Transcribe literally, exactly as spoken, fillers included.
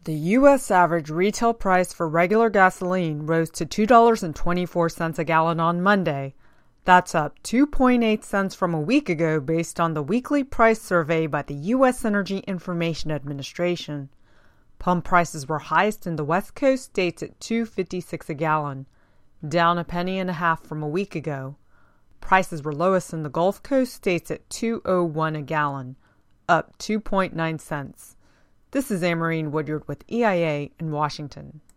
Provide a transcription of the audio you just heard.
The U S average retail price for regular gasoline rose to two dollars and twenty-four cents a gallon on Monday. That's up two point eight cents from a week ago based on the weekly price survey by the U S Energy Information Administration. Pump prices were highest in the West Coast states at two dollars and fifty-six cents a gallon, down a penny and a half from a week ago. Prices were lowest in the Gulf Coast states at two dollars and one cents a gallon, up two point nine cents. This is Amarine Woodyard with E I A in Washington.